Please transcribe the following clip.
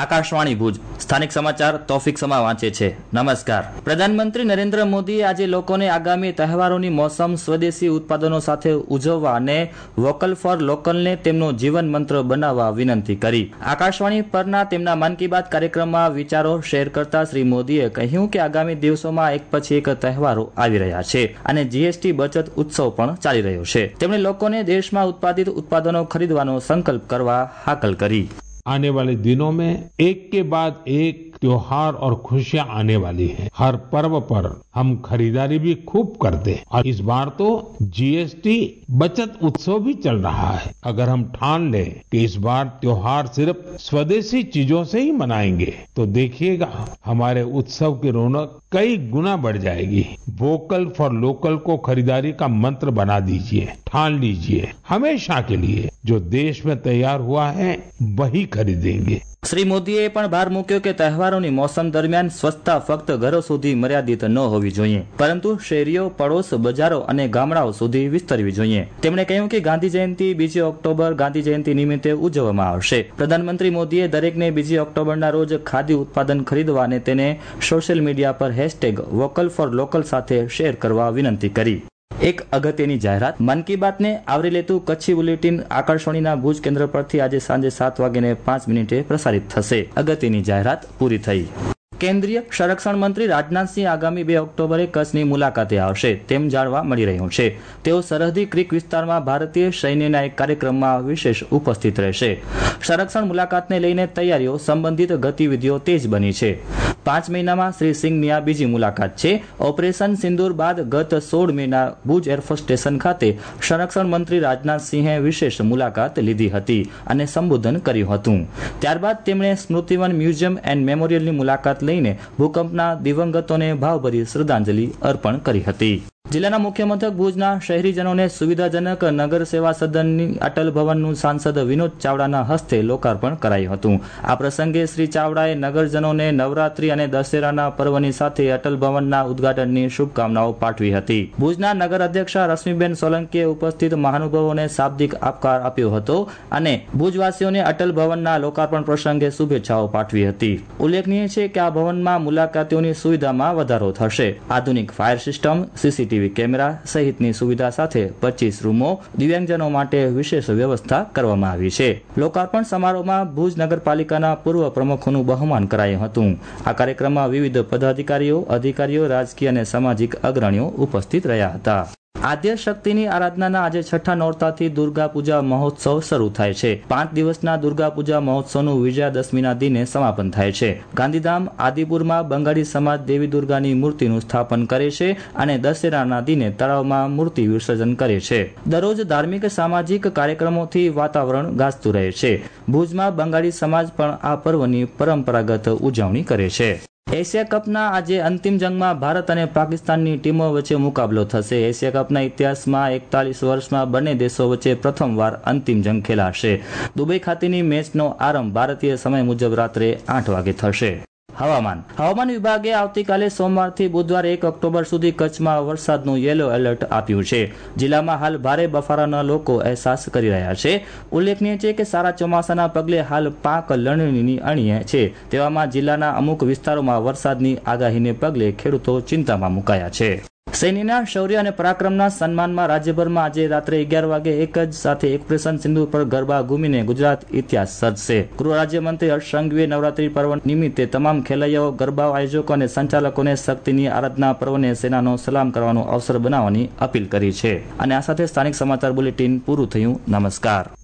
આકાશવાણી ભુજ સ્થાનિક સમાચાર તોફિક સમા વાંચે છે. નમસ્કાર. પ્રધાનમંત્રી નરેન્દ્ર મોદીએ આજે લોકોને આગામી તહેવારોની મોસમ સ્વદેશી ઉત્પાદનો સાથે ઉજવવા અને વોકલ ફોર લોકલને તેમનો જીવન મંત્ર બનાવવા વિનંતી કરી. આકાશવાણી પરના તેમના મન કી બાત કાર્યક્રમમાં વિચારો શેર કરતા શ્રી મોદીએ કહ્યું કે આગામી દિવસોમાં એક પછી એક તહેવારો આવી રહ્યા છે અને જીએસટી બચત ઉત્સવ પણ ચાલી રહ્યો છે. તેમણે લોકોને દેશમાં ઉત્પાદિત ઉત્પાદનો ખરીદવાનો સંકલ્પ કરવા હાકલ કરી. आने वाले दिनों में एक के बाद एक त्योहार और खुशियां आने वाली हैं। हर पर्व पर हम खरीदारी भी खूब करते हैं और इस बार तो जीएसटी बचत उत्सव भी चल रहा है। अगर हम ठान लें कि इस बार त्योहार सिर्फ स्वदेशी चीजों से ही मनाएंगे तो देखिएगा हमारे उत्सव की रौनक कई गुना बढ़ जाएगी। वोकल फॉर लोकल को खरीदारी का मंत्र बना दीजिए, ठान लीजिए हमेशा के लिए जो देश में तैयार हुआ है वही खरीदेंगे. શ્રી મોદીએ પણ ભાર મૂક્યો કે તહેવારોની મોસમ દરમિયાન સ્વચ્છતા ફક્ત ઘરો સુધી મર્યાદિત ન હોવી જોઈએ, પરંતુ શેરીઓ, પડોશ, બજારો અને ગામડાઓ સુધી વિસ્તરવી જોઈએ. તેમણે કહ્યું કે ગાંધી જયંતિ 2 ઓક્ટોબર ગાંધી જયંતિ નિમિત્તે ઉજવવામાં આવશે. પ્રધાનમંત્રી મોદીએ દરેકને 2 ઓક્ટોબરના રોજ ખાદી ઉત્પાદન ખરીદવા અને તેને સોશિયલ મીડિયા પર #વોકલ ફોર લોકલ સાથે શેર કરવા વિનંતી કરી. એક અગત્યની જાહેરાત. મન કી બાતને આવરી લેતું કચ્છી બુલેટિન આકાશવાણીના ભુજ કેન્દ્ર પરથી આજે સાંજે 7:05 પ્રસારિત થશે. અગત્યની જાહેરાત પૂરી થઈ. કેન્દ્રીય સંરક્ષણ મંત્રી રાજનાથસિંહ આગામી 2 ઓક્ટોબરે કચ્છની મુલાકાતે આવશે તેમ જાણવા મળી રહ્યું છે. તેઓ સરહદી ક્રીક વિસ્તારમાં ભારતીય સૈન્યના એક કાર્યક્રમમાં વિશેષ ઉપસ્થિત રહેશે. સંરક્ષણ મુલાકાતને લઈને તૈયારીઓ સંબંધિત ગતિવિધિઓ તેજ બની છે. 5 મહિનામાં શ્રી સિંઘની આ બીજી મુલાકાત છે. ઓપરેશન સિંદૂર બાદ ગત 16 મેના ભુજ એરફોર્સ સ્ટેશન ખાતે સંરક્ષણ મંત્રી રાજનાથસિંહે વિશેષ મુલાકાત લીધી હતી અને સંબોધન કર્યું હતું. ત્યારબાદ તેમણે સ્મૃતિવન મ્યુઝિયમ એન્ડ મેમોરિયલની મુલાકાત લઈને ભૂકંપના દિવંગતોને ભાવભરી શ્રદ્ધાંજલિ અર્પણ કરી હતી. જિલ્લાના મુખ્ય મથક ભુજના શહેરીજનોને સુવિધાજનક નગર સેવા સદનની અટલ ભવનનું સાંસદ વિનોદ ચાવડાના હસ્તે લોકાર્પણ કરાયું હતું. આ પ્રસંગે શ્રી ચાવડાએ નગરજનોને નવરાત્રી અને દશેરાના પર્વની સાથે અટલ ભવનના ઉદ્ઘાટનની શુભકામનાઓ પાઠવી હતી. ભુજના નગર અધ્યક્ષા રશ્મિબેન સોલંકીએ ઉપસ્થિત મહાનુભાવોને શાબ્દિક આવકાર આપ્યો હતો અને ભુજવાસીઓને અટલ ભવનના લોકાર્પણ પ્રસંગે શુભેચ્છાઓ પાઠવી હતી. ઉલ્લેખનીય છે કે આ ભવનમાં મુલાકાતીઓની સુવિધામાં વધારો થશે. આધુનિક ફાયર સિસ્ટમ, સીસીટીવી કેમેરા સહિતની સુવિધા સાથે 25 રૂમો, દિવ્યાંગજનો માટે વિશેષ વ્યવસ્થા કરવામાં આવી છે. લોકાર્પણ સમારોહમાં ભુજ નગરપાલિકાના પૂર્વ પ્રમુખોનું બહુમાન કરાયું હતું. આ કાર્યક્રમમાં વિવિધ પદાધિકારીઓ, અધિકારીઓ, રાજકીય અને સામાજિક અગ્રણીઓ ઉપસ્થિત રહ્યા હતા. આદ્ય શક્તિની આરાધનાના આજે 6ઠા નોરતાથી દુર્ગા પૂજા મહોત્સવ શરૂ થાય છે. 5 દિવસના દુર્ગા પૂજા મહોત્સવનું વિજયાદશમીના દિને સમાપન થાય છે. ગાંધીધામ આદિપુરમાં બંગાળી સમાજ દેવી દુર્ગાની મૂર્તિનું સ્થાપન કરે છે અને દશેરાના દિને તળાવમાં મૂર્તિ વિસર્જન કરે છે. દરરોજ ધાર્મિક સામાજિક કાર્યક્રમોથી વાતાવરણ ગાજતું રહે છે. ભુજમાં બંગાળી સમાજ પણ આ પર્વની પરંપરાગત ઉજવણી કરે છે. એશિયા કપના આજે અંતિમ જંગમાં ભારત અને પાકિસ્તાનની ટીમો વચ્ચે મુકાબલો થશે. એશિયા કપના ઇતિહાસમાં 41 વર્ષમાં બંને દેશો વચ્ચે પ્રથમવાર અંતિમ જંગ ખેલાશે. દુબઈ ખાતેની મેચનો આરંભ ભારતીય સમય મુજબ રાત્રે 8 વાગે થશે. હવામાન વિભાગે આવતીકાલે સોમવારથી બુધવાર 1 ઓક્ટોબર સુધી કચ્છમાં વરસાદનું યેલો એલર્ટ આપ્યું છે. જિલ્લામાં હાલ ભારે બફારાના લોકો અહેસાસ કરી રહ્યા છે. ઉલ્લેખનીય છે કે સારા ચોમાસાના પગલે હાલ પાક લણણીની અણીએ છે. તેવામાં જિલ્લાના અમુક વિસ્તારોમાં વરસાદની આગાહીને પગલે ખેડૂતો ચિંતામાં મુકાયા છે. સૈન્યના શૌર્ય અને પરાક્રમના સન્માનમાં રાજ્યભરમાં આજે રાત્રે 11 વાગે એક જ સાથે ઓપરેશન સિંદૂર પર ગરબા ઘૂમીને ગુજરાત ઇતિહાસ સર્જશે. ગૃહ રાજ્યમંત્રી હર્ષ સંઘવીએ નવરાત્રી પર્વ નિમિત્તે તમામ ખેલૈયાઓ, ગરબા આયોજકો અને સંચાલકોને શક્તિની આરાધના પર્વને સેનાનો સલામ કરવાનો અવસર બનાવવાની અપીલ કરી છે. અને આ સાથે સ્થાનિક સમાચાર બુલેટિન પૂરું થયું. નમસ્કાર.